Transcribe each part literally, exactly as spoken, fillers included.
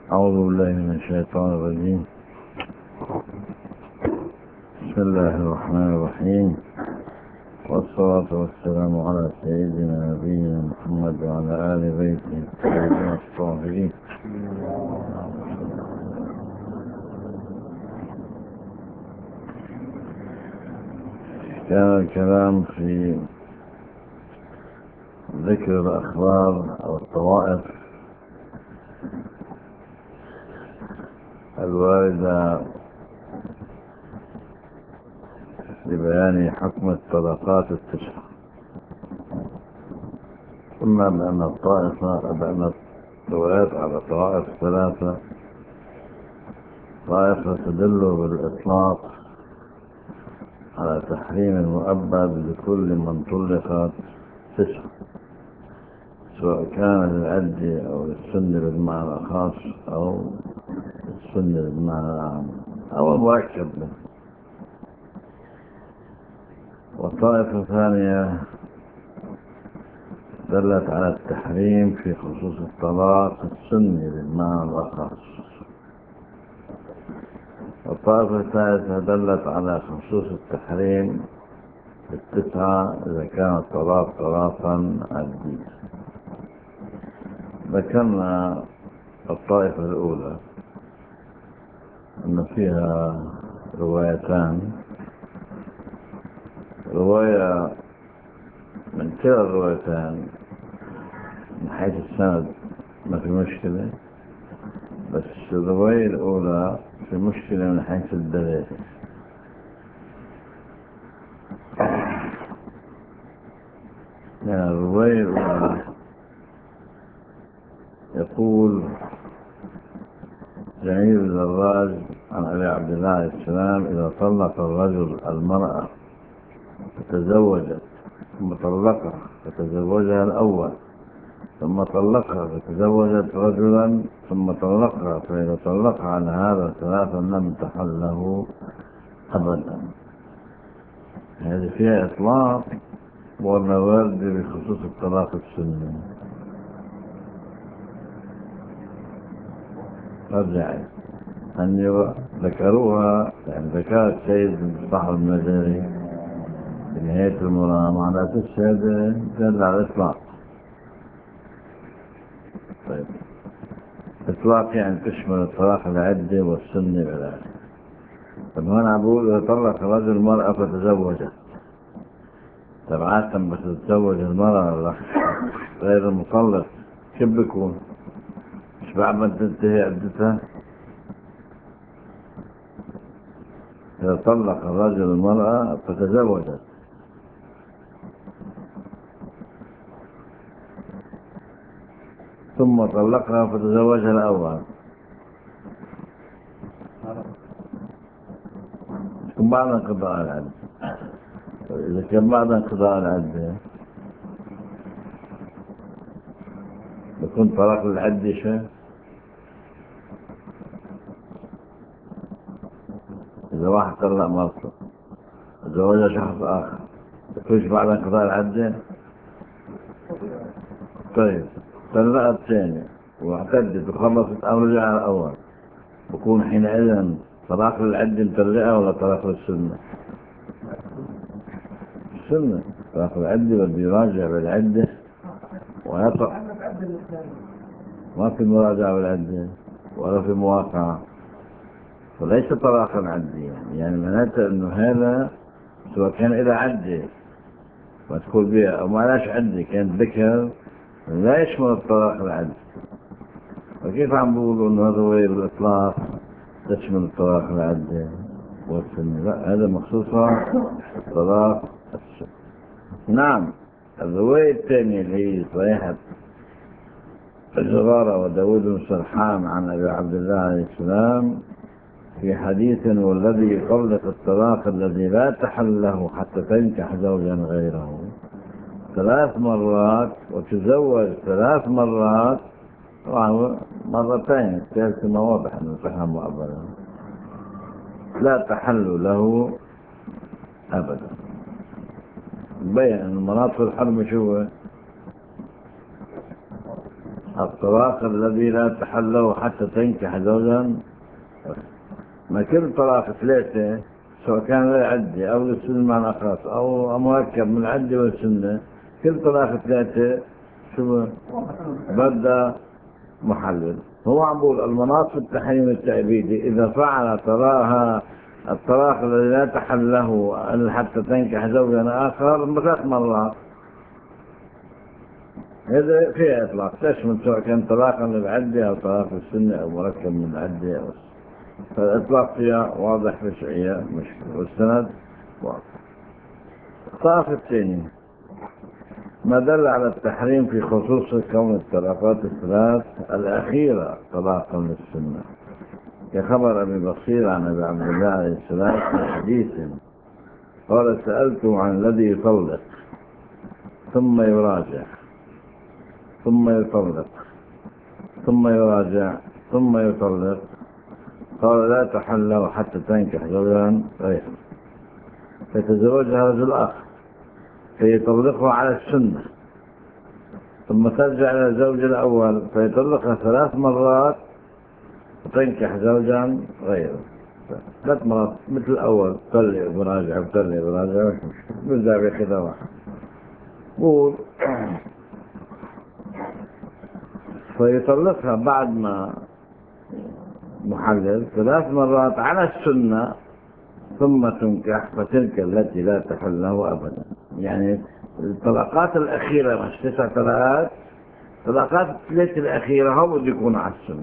أعوذ بالله من الشيطان الرجيم. بسم الله الرحمن الرحيم، والصلاة والسلام على سيدنا نبينا محمد وعلى آل بيته الطيبين الطاهرين. كان الكلام في ذكر الأخبار أو الطوائف الواردة لبيان حكم الطبقات التسعة. قلنا بأن الطائفة بأن الروايات على طوائف ثلاثة: طائفة تدل بالإطلاق على تحريم المؤبد لكل من طلقت تسعة، سواء كان للعد أو للسن بالمعنى الخاص أو السن بالمعنى العام أو المركب منه. وطائفة ثانية دلت على التحريم في خصوص الطلاق السني بالمعنى الخاص. والطائفة الثالثة دلت على خصوص التحريم بالتسعة إذا كان الطلاق طلاقا عديا. ذكرنا الطائفة الأولى أن فيها روايتان: رواية من كلا الروايتان من حيث السند ما في مشكلة، بس الرواية الأولى في مشكلة من حيث الدليل. يعني الرواية الأولى يقول جميل الدراج عن أبي عبد الله عليه السلام: إذا طلق الرجل المرأة فتزوجت ثم طلقها فتزوجها الأول ثم طلقها فتزوجت رجلا ثم طلقها، فإذا طلقها على هذا ثلاثا لم تحل له أبدا. هذه فيها إطلاق والنوارد بخصوص الطلاق السني. رجعت أن ذكروها، يعني ذكرت سيد صاحب المجاري في نهاية المرام على أساس هذا دل على الإطلاق. طيب، إطلاق يعني تشمل الطلاق العدة والسنة بالآخر. طب هنا أقول إذا طلق رجل المرأة فتزوجت، طب عادة بتتزوج المرأة غير المطلق كيف بيكون؟ مش بعد ما تنتهي عدتها؟ إذا طلق الرجل المرأة فتزوجت ثم طلقها فتزوجها الأول، يكون بعد انقضاء العدة. إذا كان بعد انقضاء العدة يكون طلاق العدة شيء. إذا واحد طلق مرته تزوجها شخص آخر يكونش بعد انقضاء العدة؟ طيب، طلقت ثانية واعتدت وخلصت أو رجع الأول، بكون حينئذ طلاق العدة مطلقة ولا طلاق السنة؟ السنة. طلاق العدة بده يراجع بالعدة ويطلق، ما في مراجعة بالعدة ولا في مواقعة، وليس طلاقا عديا. يعني معناته انه هذا سواء كان إلى عدة مدخول بها او ما لاش عدة كانت ذكر لا يشمل الطلاق العدي. وكيف عم بقولوا انه هذا هو بالاطلاق تشمل الطلاق العدي والسنة؟ لا، هذا مخصوصة طلاق السنة. نعم، الرواية الثانية اللي هي صحيحة الزغارة وداود بن سرحان عن أبي عبد الله عليه السلام في حديث: والذي يطلق الطلاق الذي لا تحل له حتى تنكح زوجا غيره ثلاث مرات وتزوج ثلاث مرات، طبعا مرتين، الثالثة ما واضح أنه فهم أبدا، لا تحل له أبدا. بين أن مناطق الحرم شو الطلاق الذي لا تحل له حتى تنكح زوجا. ما كل طلاق ثلاثة سواء كان للعدة أو للسنة مع الأخص أو مركب من العدة والسنة، كل طلاق ثلاثة شو بدأ محلل. هو عم بقول المناط في التحريم التأبيدي إذا فعل تراها الطلاق الذي لا تحل له حتى تنكح زوجا آخر ثلاث مرات، هذا فيها إطلاق تشمل سواء كان طلاقا للعدة أو طلاق للسنة أو مركب من العدة أو فالإطلاق فيها واضح في شيء مشكلة والسند واضح. الطرف الثاني ما دل على التحريم في خصوص كون الطلاقات الثلاث الأخيرة طلاقا للسنة، كخبر أبي بصير عن أبي عبد الله عليه السلام في حديث قال سألته عن الذي يطلق ثم يراجع ثم يطلق ثم يراجع ثم يطلق، قال لا تحل له حتى تنكح زوجا غيره فتزوجها رجل آخر فيطلقه على السنة، ثم ترجع إلى الزوج الأول فيطلقها ثلاث مرات وتنكح زوجا غيره ثلاث مرات مثل الأول، طلق وراجع وطلق وراجع بزع بكذا واحد. قول فيطلقها بعد ما محلل ثلاث مرات على السنة ثم تنكح فتلك التي لا تحل له أبدا. يعني الطلقات الأخيرة مش تسع طلقات، طلقات الثلاثة الأخيرة هو بده يكون على السنة.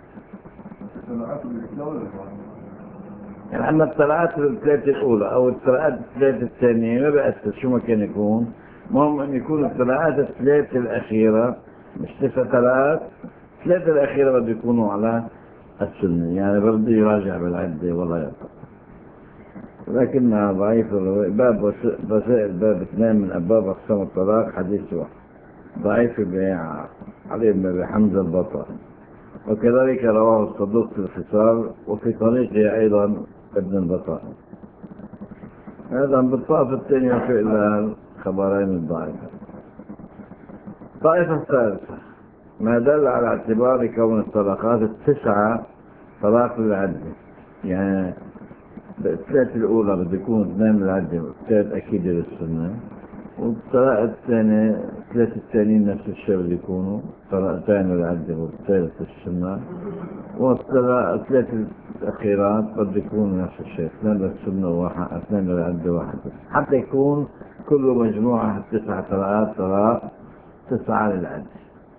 يعني أما الطلقات الثلاثة الأولى أو الطلقات الثلاثة الثانية ما بأثر شو ما كان يكون، مهم أن يكون الطلقات الثلاثة الأخيرة مش تسع طلقات، الثلاثة الأخيرة بده يكونوا على السنة، يعني بده يراجع بالعدة ولا يطلق. لكنها ضعيف. باب وسائل باب اثنين من أبواب أقسام الطلاق حديث واحد ضعيف بيع علي بن أبي حمزة البطل، وكذلك رواه الصدوق في الخصال وفي طريقه أيضا ابن البطل. هذا بالطائفة الثانية في إلا الخبرين الضعيفة. الطائفة الثالثة ما دل على اعتبار كون الطلاقات التسعة طلاق للعدة، يعني الثلاثة الأولى بده يكون اثنين للعدة والثالث أكيد للسنة، والطلاق الثاني الثلاثة الثانيين نفس الشيء بده يكونوا طلاقتين للعدة والثالث للسنة، والطلاق الثلاثة الأخيرات بده يكونوا نفس الشيء اثنين للسنة وواحد اثنين للعدة واحد، حتى يكون كل مجموعة تسعة طلاقات طلاق تسعة للعدة.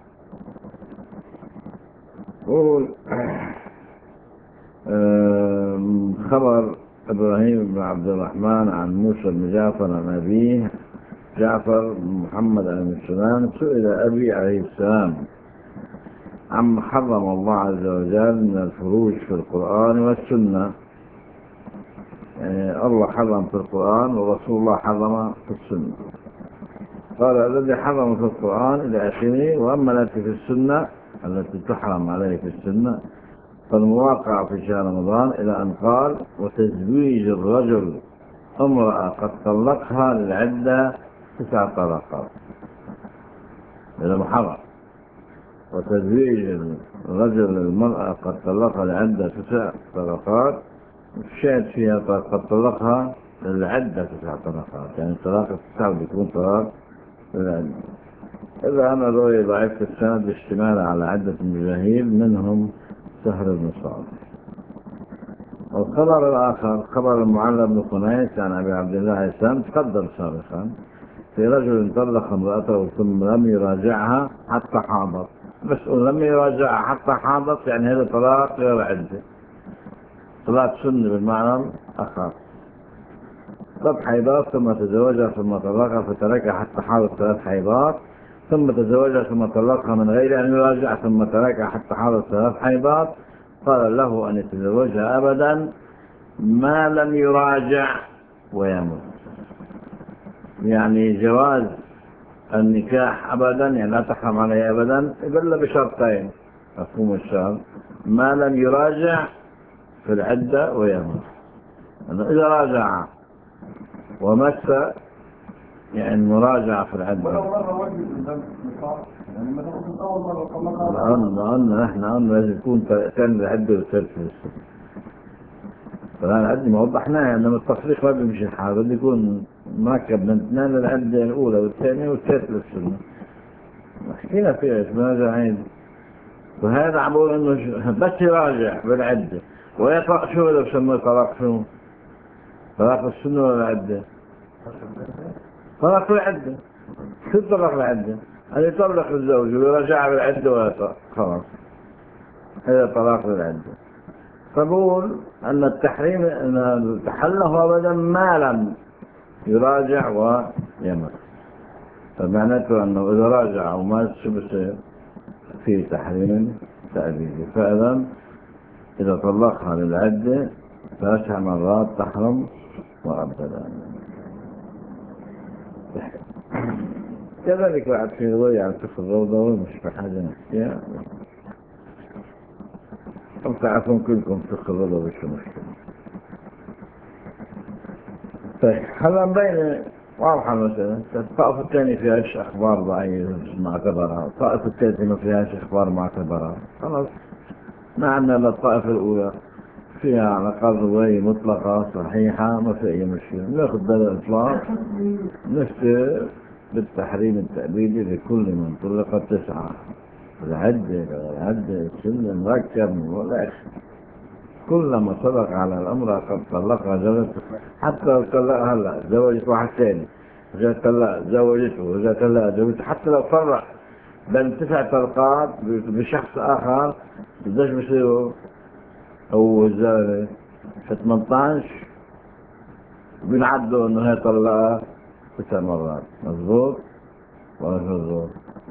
قول خبر إبراهيم بن عبد الرحمن عن موسى بن جعفر عن أبيه جعفر بن محمد عليه السلام سئل أبي عليه السلام عما حرم الله عز وجل من الفروج في القرآن والسنة، يعني الله حرم في القرآن ورسول الله حرم في السنة. قال الذي حرم في القرآن إلى آخره، وأما التي في السنة التي تحرم عليه في السنة فالمواقع في شهر رمضان إلى أن قال وتزويج الرجل امرأة قد طلقها للعدة تسع طلقات، هذا محرم. وتزويج الرجل المرأة قد طلقها للعدة تسع طلقات الشاهد فيها قد طلقها للعدة تسع طلقات، يعني طلاق التسع بيكون طلاق للعدة. إذا أنا رؤية ضعيف السند اشتمال على عدة مجاهيل منهم سهل بن سعد. والخبر الآخر خبر المعلى بن خنيس عن أبي عبد الله عليه السلام تقدم سابقا في رجل طلق امرأته ثم لم يراجعها حتى حاضت، بس لم يراجعها حتى حاضت يعني هذا طلاق غير عدة، طلاق سنة بالمعنى الآخر. قد حيضات ثم تزوجها ثم طلقها فتركها حتى حاضت ثلاث حيضات، ثم تزوجها ثم طلقها من غير أن يراجع ثم تركها حتى حاضت ثلاث حيضات، قال له أن يتزوجها أبدا ما لم يراجع ويموت. يعني جواز النكاح أبدا، يعني لا تحرم عليه أبدا إلا بشرطين، مفهوم الشرط ما لم يراجع في العدة ويموت. إذا راجع ومس يعني المراجعة في العدة يعني مثلا في أول مرة طلقها قلنا قلنا نحن قلنا لازم يكون ثاني العدة والثالث في السنة. فالآن العدة ما وضحناها، إنما التصريح ما بيمشي الحال، بده يكون مركب من اثنين العدة الأولى والثانية والثالثة للسنة. حكينا فيها ايش بنرجع عيد. وهذا عم بقول إنه بس يراجع بالعدة ويقرأ شو اللي بسموه طلاق، شو طلاق السنة ولا العدة؟ طلاق العدة. شو طلاق العدة؟ أن يطلق الزوج ويراجعها بالعدة ويقرأ، خلاص هذا طلاق العدة. فبقول أن التحريم أن تحله أبدا ما لم يراجع ويمس. فمعناته أنه إذا راجع وما شو بصير في تحريم تأبيدي. فإذا إذا طلقها للعدة ثلاث مرات تحرم مؤبدا. كذلك بعد في رواية عن كفر الروضة مش في حاجة نحكيها. أو تعرفون كلكم فقه الرضا وش مشكلة. طيب هلا مبين واضحة مثلا الطائفة الثانية فيها ايش أخبار ضعيفة معتبرة، الطائفة الثالثة ما فيهاش أخبار معتبرة، خلاص ما عندنا إلا الطائفة الأولى فيها على الأقل رواية مطلقة صحيحة ما في أي مشكلة، ناخذ بدل الإطلاق نفتي بالتحريم التأبيدي لكل من طلق تسعة. العدة العدة كل مركب ولا كلما صدق على الأمر قد طلقها زوجته، حتى لو طلقها هلا زوجت واحد ثاني، وجاء طلق زوجته وجاء طلق زوجته، حتى لو فرق بين تسع طلقات بشخص آخر بداش بصيروا أو الزوجة في ثمانية عشر بنعدوا إنه هي طلقها تسع مرات. مظبوط ولا مظبوط؟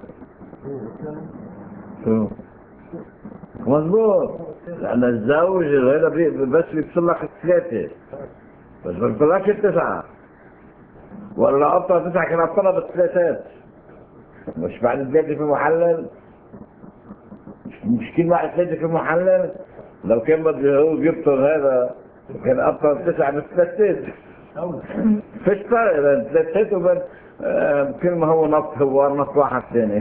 شو مظبوط؟ لأن الزوج هذا بس بيطلق الثلاثة بس ما بيطلقش التسعة، ولا أبطل تسعة كان أبطلها بالثلاثات. مش بعد الثلاثة في محلل، مش كل واحد ثلاثة في محلل. لو كان بده هو يبطل هذا كان أبطل تسعة بالثلاثات. فيش فرق بين ثلاثات وبين كل ما هو نص هو نص واحد ثاني.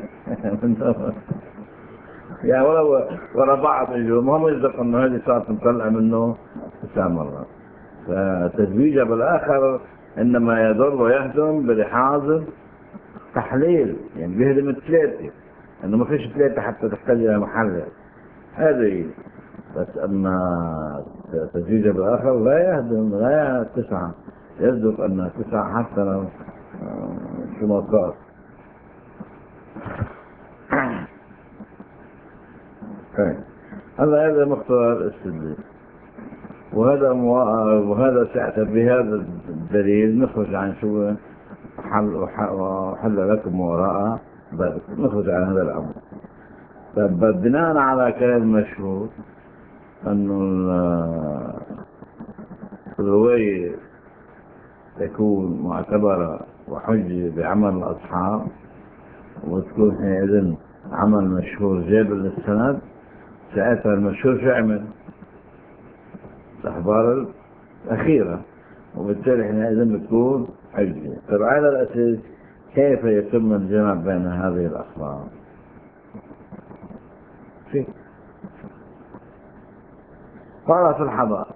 يعني ولا ولا بعض يجوا ما هم يصدق انه هذه صارت مطلعه منه تسع مرات. فتزويجها بالاخر انما يضر ويهدم بلحاظ تحليل، يعني بيهدم الثلاثه انه ما فيش ثلاثه حتى تحتاج الى محلل هذه. بس اما تزويجها بالاخر لا يهدم لا تسعه، يصدق انها تسعه حتى لو شو ما صار. هذا هذا مختار الاستدلال، وهذا مو... وهذا ساعتها بهذا الدليل نخرج عن شو حل وحل لكم وراء ذلك، نخرج عن هذا الأمر. فبناء على كلام المشهور أنه الرواية تكون معتبرة وحجة بعمل الأصحاب، وتكون حينئذ عمل مشهور جاب للسند، ساعتها المشهور شو عمل؟ الأخبار الأخيرة، وبالتالي حينئذ بتكون حجة. طيب على الأساس كيف يتم الجمع بين هذه الأخبار؟ في قال في الحضارة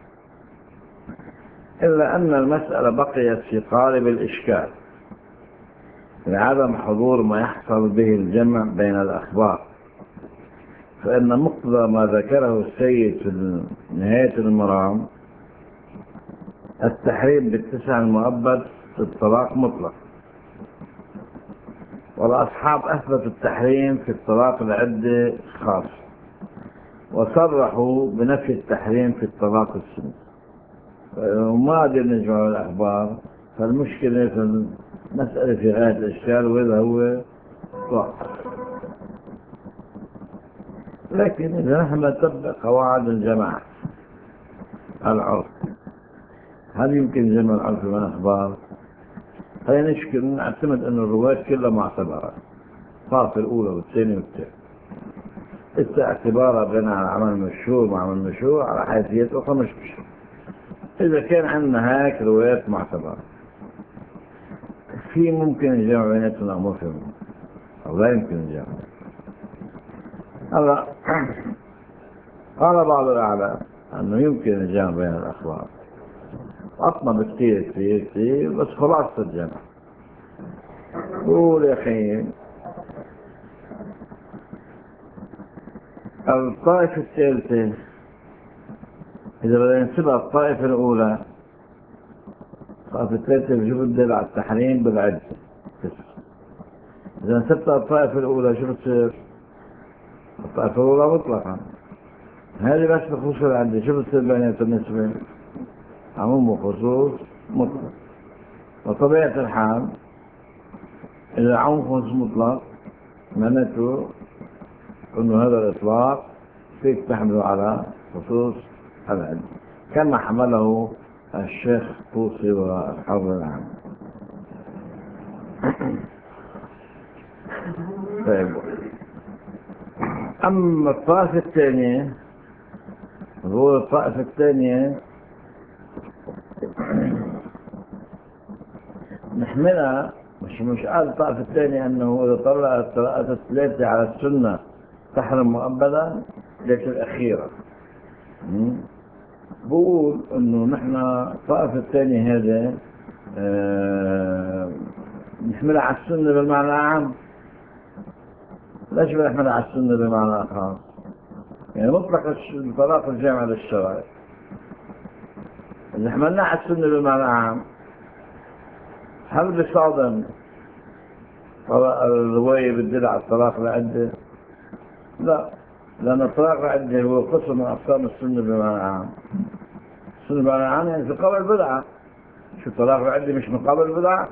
إلا أن المسألة بقيت في قالب الإشكال لعدم حضور ما يحصل به الجمع بين الأخبار، فإن مقتضى ما ذكره السيد في نهاية المرام التحريم بالتسع المؤبد في الطلاق مطلق، والأصحاب أثبتوا التحريم في الطلاق العدة خاص، وصرحوا بنفي التحريم في الطلاق السني. وما قدر نجمع الأخبار، فالمشكلة في المسألة في غاية الإشكال، وإذا هو ضعف. لكن إذا نحن نتبع قواعد الجماعة العرف، هل يمكن جمع العرف من أخبار؟ خلينا نشكل نعتمد أن الروايات كلها معتبرة، الطرف الأولى والثانية والثالثة. إذا اعتبارها بين عمل مشهور مع عمل مشهور على حيثيات أخرى مش مشهور. إذا كان عندنا هيك روايات معتبرة، في ممكن الجمع بيناتنا أمور فيهم أو لا يمكن الجمع. هلا قال بعض الأعلام أنه يمكن الجمع بين الأخبار، أطمى كثير كثير كثير، بس خلاصة الجمع. قول يا أخي الطائفة الثالثة إذا بدنا نسبها الطائفة الأولى، الطائفة الثالثة بشوف الدل على التحريم بالعدة. إذا نسبتها الطائفة الأولى شو بتصير؟ الطائفة الأولى مطلقا، هذه بس بخصوص العدة. شو بتصير بينات النسبة؟ عموم وخصوص مطلق. وطبيعة الحال إذا عموم وخصوص مطلق معناته أنه هذا الإطلاق فيك تحمله على خصوص العدة كما حمله الشيخ طوسي والحر العام. طيب، أما الطائفة الثانية، هو الطائفة الثانية نحملها، مش مش قال الطائفة الثانية أنه إذا طلع الطلاقات الثلاثة على السنة تحرم مؤبدا، لكن الأخيرة بقول أنه نحن الطائفة الثانية هذا اه نحملها على السنة بالمعنى العام. ليش بنحملها على السنة بالمعنى الخاص؟ يعني مطلق الطلاق الجامع للشرائع. إذا حملناها على السنة بالمعنى العام، هل بصادم الرواية بتدل على الطلاق العدة؟ لا، لأن الطلاق العدة هو قسم من أقسام السنة بالمعنى العام. السنة بالمعنى العام يعني في قبل بدعة. شو الطلاق العدة مش من قبل بدعة؟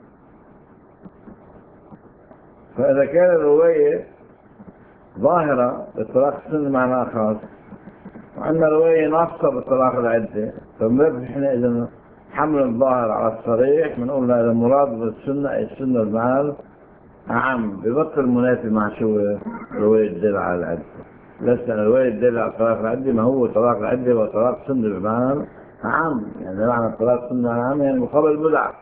فإذا كان الرواية ظاهرة بالطلاق السنة بمعنى خاص، وعندنا رواية ناقصة بالطلاق العدة، فبنرفع احنا إذا حمل الظاهر على الصريح بنقول هذا المراد بالسنة أي السنة المعنى عام، ببطل منافي مع شو رواية الدل على العدة. لسه رواية الدل على الطلاق العدة ما هو طلاق العدة وطلاق سنة بمعنى عام، يعني معنى الطلاق سنة عام يعني مقابل بدعة.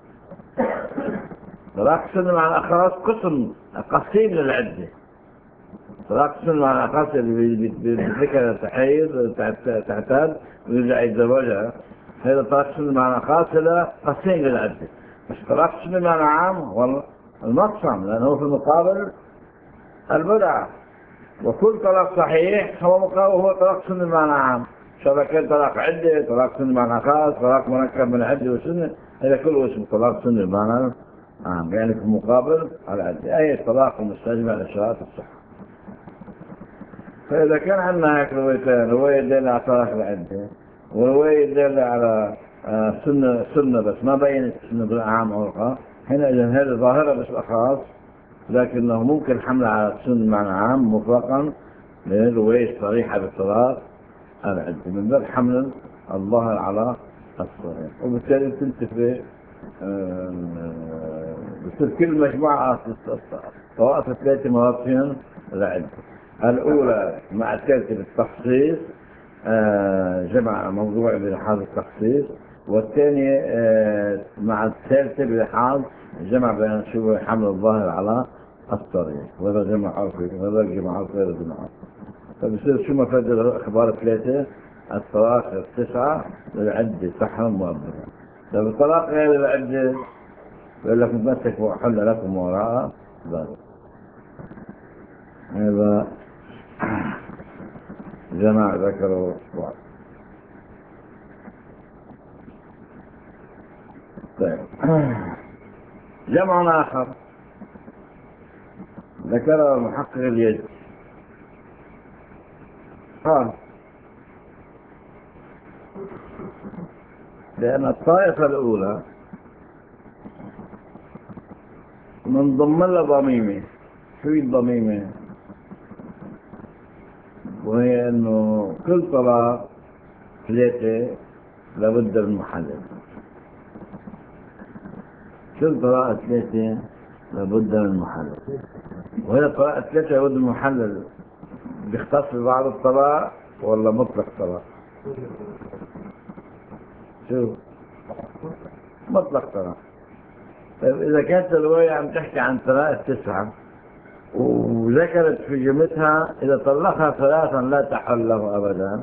طلاق السنة معنى خاص قسم قسيم للعدة. طلاق السنة معنى خاص اللي بيتذكر تحيض تعتاد ويرجع يتزوجها، هذا طلاق السنة معنى خاص له قسيم للعدة. مش طلاق السنة معنى عام والله المقسم، لأنه في المقابل البدعة. وكل طلاق صحيح هو مقابل هو طلاق سنة بمعنى عام، سواء كان طلاق عدة، طلاق سنة بمعنى خاص، طلاق مركب من عدة وسنة، هذا كله اسمه طلاق سنة بمعنى عام، يعني في المقابل العدة، أي طلاق مستجمع لشرائط الصحة. فإذا كان عندنا هيك روايتين، رواية دالة على طلاق العدة ورواية دالة على سنة سنة بس ما بينت السنة بالعام أو الخاص، هنا إذا هذه ظاهرة بس الأخاص، لكنه ممكن حملها على السنة معنى عام مطلقا للرواية الصريحة بالطلاق العدة من باب حمل الظاهر على الصريح. وبالتالي تنتفي بصير كل مجموعة طوائف ثلاثة مواقفين العدة. الأولى مع الثالثة بالتخصيص، جمع موضوع بلحاظ التخصيص، والثانية مع الثالثة بلحاظ جمع بين شو حمل الظاهر على الصريح، وهذا جمع عرفي وهذا جمع عرفي وهذا جمع عرفي. فبصير شو مفاد الأخبار ثلاثة؟ الطلاق التسعة للعدة تحرم مؤبدا. طيب الطلاق غير العدة يقول لك متمسك وحل لكم وراء ذلك. هذا جمع ذكره واحد. طيب جمع آخر ذكره محقق اليد قال لأن الطائفة الأولى من ضمن لها ضميمة. شو الضميمة؟ وهي أنه كل طلاق ثلاثة لابد من محلل. كل طلاق ثلاثة لابد من محلل، وهي طلاق ثلاثة لابد من محلل. بيختص ببعض الطلاق ولا مطلق طلاق؟ شو مطلق طلاق. طيب إذا كانت الرواية عم تحكي عن طلاق تسعة وذكرت في جملتها إذا طلقها ثلاثا لا تحل له أبدا،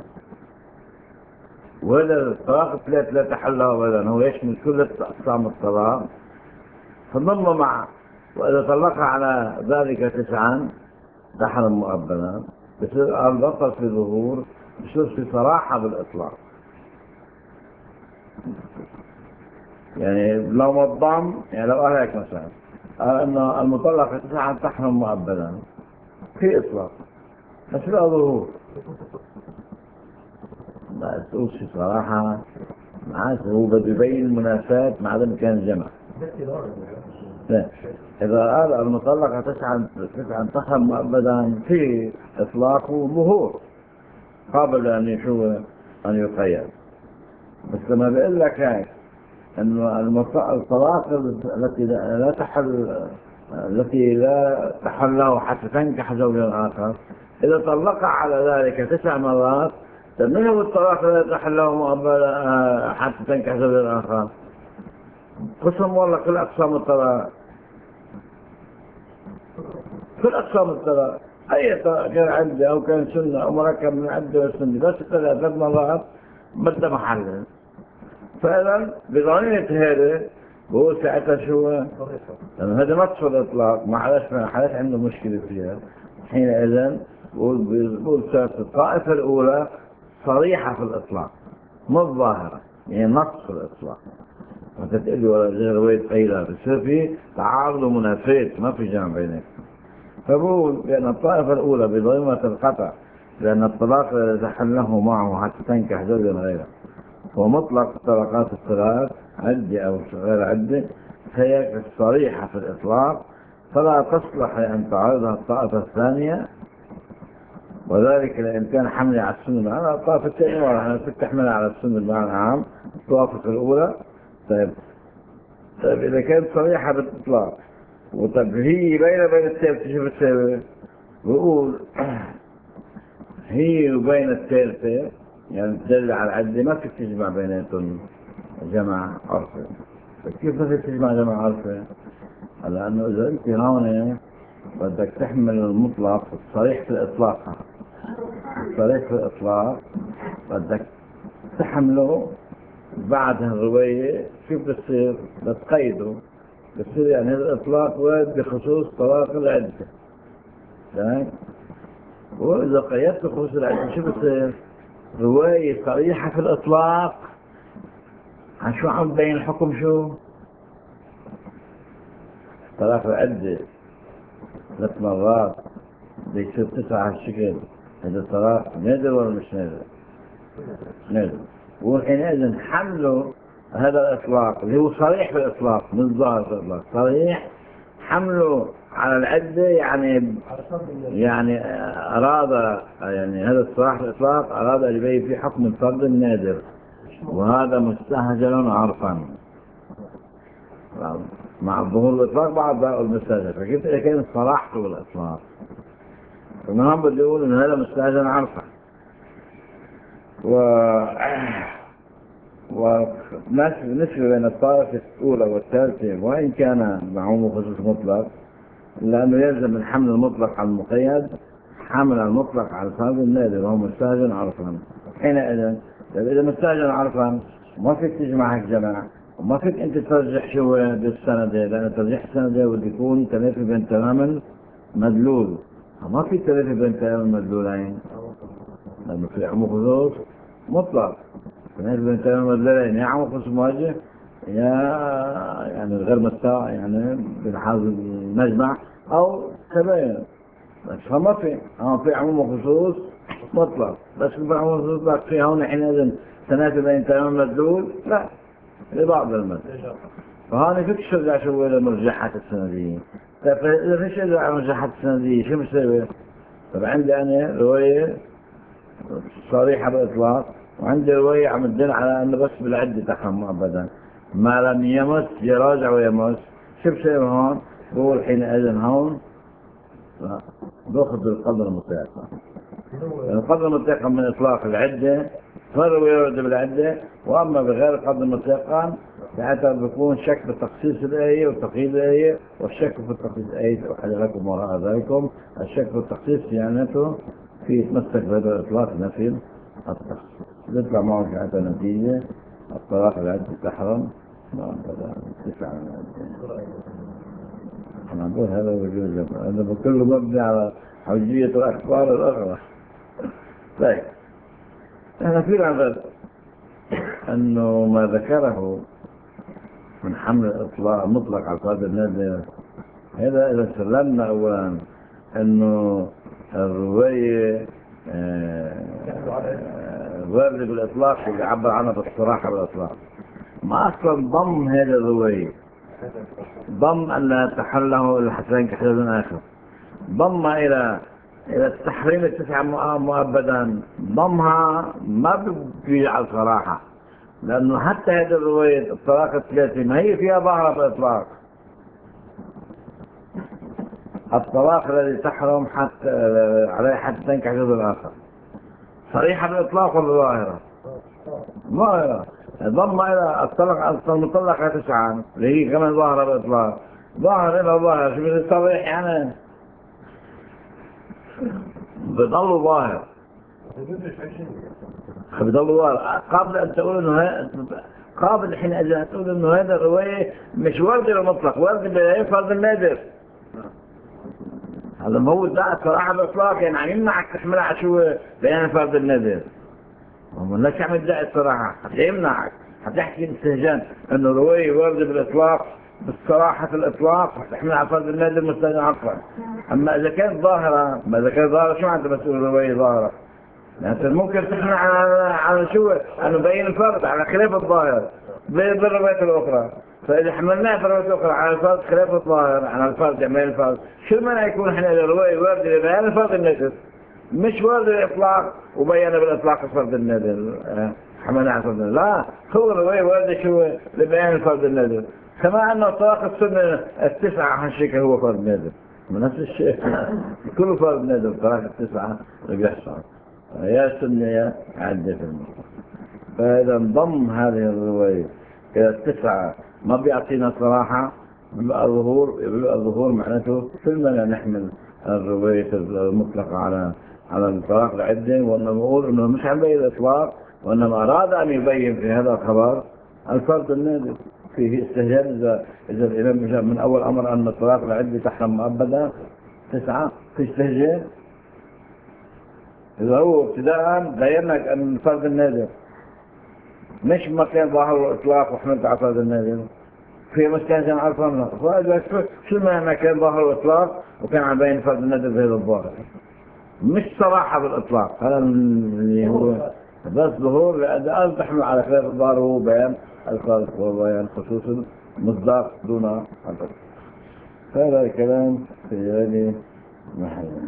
وإذا الطلاق الثلاث لا تحل له أبدا هو يشمل كل أقسام الطلاق، فضم مع وإذا طلقها على ذلك تسعا تحل مؤبدا، بصير البطل في ظهور، بصير في صراحة بالإطلاق. يعني لو ما الضم، يعني لو قال هيك مثلا قال انه المطلقة تسعا تحرم مؤبدا في اطلاق، بس لا ظهور، لا تقول في صراحة معناته هو بده يبين المنافات مع عدم كان جمع. لا، إذا قال المطلقة تسعا تسعا تحرم مؤبدا في اطلاق وظهور قابل ان يشوف ان يقيد. بس لما بيقول لك هيك انه الطلاق التي لا تحل التي لا تحل له حتى تنكح زوجا اخر، اذا طلقها على ذلك تسع مرات، من هو الطلاق لا تحل له مؤبدا حتى تنكح زوجا اخر؟ قسم والله كل اقسام الطلاق، كل اقسام الطلاق، اي طلاق كان عده او كان سنه او مركب من عده والسنه، بس ثلاث مرات بده محل. فعلا بضميرة هذا بقول ساعتها شو لأن هذا ما تصل إطلاق، ما حدث ما حدث عنده مشكلة فيها. حينئذ بقول بقول ساعتها الطائفة الأولى صريحة في الإطلاق مو الظاهرة، يعني نص في الإطلاق، ما تتقلي ولا غير ويد قيلة، بصير في تعارض ومنافاة ما في جمع بينك. فبقول لأن الطائفة الأولى بضميرة القطع لأن الطلاق لا يتحل له معه حتى تنكح زوجا غيره، ومطلق الطلقات الثلاث عدة أو غير عدة هي الصريحة في الإطلاق، فلا تصلح أن تعرضها الطائفة الثانية، وذلك لأن كان حملها على السنة على الطائفة الثانية وراح تحملها على السنة المعنى العام الطائفة الأولى. طيب طيب إذا كانت صريحة بالإطلاق وطب هي بين بين الثالثة، شوف الثالثة بقول هي وبين الثالثة يعني تدل على العدة ما فيك تجمع بيناتهم جمع عرفة. فكيف ما فيك تجمع جمع عرفة؟ لأنه إذا أنت هون بدك تحمل المطلق الصريح في الإطلاق، الصريح في الإطلاق بدك تحمله بعد الرواية، كيف بتصير؟ بتقيده، بتصير يعني هذا الإطلاق وارد بخصوص طلاق العدة، تمام؟ وإذا قيدت بخصوص العدة شو بتصير؟ رواية صريحة في الإطلاق عن شو عم تبين الحكم شو؟ طلاق العدة ثلاث مرات بيصير تسعة هالشكل، هذا الطلاق نادر ولا مش نادر؟ نادر. وحينئذ حمله هذا الإطلاق اللي هو صريح في الإطلاق من ظاهر في الإطلاق صريح، حمله على العدة يعني يعني أراد يعني هذا الصراح في الإطلاق أراد أن يبين في حكم الفرد النادر، وهذا مستهجن عرفا مع ظهور الإطلاق بعد ذلك المستهجن. فكيف إذا كان صراحته بالإطلاق؟ فمن هم بدي يقول إن هذا مستهجن عرفا. و ونسبة بين الطائفة الأولى والثالثة وإن كان معهم خصوص مطلق، لأنه يلزم من حمل المطلق على المقيد حمل المطلق على الفرد النادر وهو مستهجن عرفا. حينئذ إذا مستهجن عرفا ما فيك تجمع هيك جماعة، وما فيك أنت ترجح شو بالسندة، لأن ترجيح السندة بده يكون تلافي بين تماما مدلول، ما في تلافي بين تماما مدلولين، لأنه في عمو خصوص مطلق تلافي بين تماما مدلولين، يا عمو خصوص مواجه يا يعني غير مستوى يعني بالحاظ المجمع أو تباين، بس فما في أما في عموم خصوص مطلق، بس في عموم خصوص مطلق في هون حينئذ تنافي بين تمام مدلول لا لبعض المدلول. فهون فيك ترجع شو لمرجحات السندية. طيب إذا فيش ترجع مرجحات السندية شو مسوي؟ طب عندي أنا رواية صريحة بالإطلاق وعندي رواية عم تدل على أنه بس بالعدة تحرم أبدا ما لم يمس يراجع ويمس. شو بسوي هون؟ بقول حينئذ هون باخذ القدر المتيقن، القدر المتيقن من إطلاق العدة فالرواية يرد بالعدة، وأما بغير القدر المتيقن ساعتها بيكون شك بتخصيص الآية وتقييد الآية، والشك في تخصيص آية أحل لكم وراء ذلكم. الشك في التخصيص معناته في يتمسك بهذا الإطلاق نفي التخصيص، بيطلع معه ساعتها نتيجة الطلاق العدة تحرم. نعم هذا تسعة من العدة. أنا أقول هذا وجود هذا بكله مبني على حجية الأخبار الأخرى. طيب أنا في هذا أنه ما ذكره من حمل الإطلاق مطلق على القادر النادر، هذا إذا سلمنا أولا أنه الرواية وارد بالإطلاق واللي عبر عنها بالصراحة بالإطلاق، ما أصلا ضم هذه الرواية، ضم أن تحله الحسين كحدث آخر، ضم إلى إلى التحريم التسعة مؤبدا، ضمها ما بيجعل صراحة، لأنه حتى هذه الرواية الطلاق الثلاثي ما هي فيها ظاهرة بالإطلاق. الطلاق الذي تحرم حتى عليه حتى تنكح الزوج الآخر صريحة بالإطلاق ولا ظاهرة؟ ظاهرة. ضم إلى الطلاق المطلقة تسعة اللي هي كمان ظاهرة بالإطلاق، ظاهر إلى ظاهر شو بيصرح يعني بضل ظاهر بضل ظاهر قبل أن تقول إنه قابل الحين أجل تقول إنه هذا الرواية مش ورد المطلق، ورد بفرض النادر. هذا هو ده صراحة بالإطلاق، يعني عم يمنعك تحملها على شو بيان فرض النادر. هم الناس عم يدعي الصراحة هتمنعك، هتحكي استهجان إنه الرواية ورد بالإطلاق بالصراحة في الإطلاق هتحملها على فرض النادر مستند عقلا. أما إذا كانت ظاهرة، ما إذا كانت ظاهرة شو معنى مسؤول الرواية ظاهرة؟ يعني ممكن تحمل على على شو أنه بين الفرد على خلاف الظاهر بالروايات الأخرى، فإذا حملناها في الروايات الأخرى على الفرد خلاف الظاهر على الفرد يعني الفرد، شو المعنى يكون إحنا الرواية ورد لبيان الفرد النادر مش ورد الإطلاق وبيانه بالإطلاق الفرد النادر حملنا على الفرد النادر؟ لا، هو الرواية ورد شو لبيان الفرد النادر، كما أنه طلاق السنة التسعة هالشيء هو فرد نادر، نفس الشيء كله فرد نادر طلاق التسعة اللي بيحصل يا سنة يا عدة في المطلق. فإذا انضم هذه الرواية إلى التسعة ما بيعطينا صراحة، بيبقى الظهور بيبقى الظهور معناته كلنا نحمل الرواية المطلقة على على الطلاق العدة، وأنه نقول إنه مش عم يبين الإطلاق، وإنما أراد أن يبين في هذا الخبر الفرد النادر. فيه استهجان إذا إذا الإمام جاء من أول أمر أن الطلاق العدة تحرم مؤبدا تسعة، في استهجان. إذا هو ابتداء بينك أن الفرد النادر مش مكان ظاهر الإطلاق وحملت على فرد النادر في مستهجن عرفنا، فإذا شو معنى كان ظاهر الإطلاق وكان عم بين فرد النادر بهذا الظاهر مش صراحة بالإطلاق، هذا اللي هو بس ظهور لأن تحمل على خلاف الظاهر هو بيان الخالق وبيان خصوص المصداق دون حدث. هذا الكلام في هذه محل.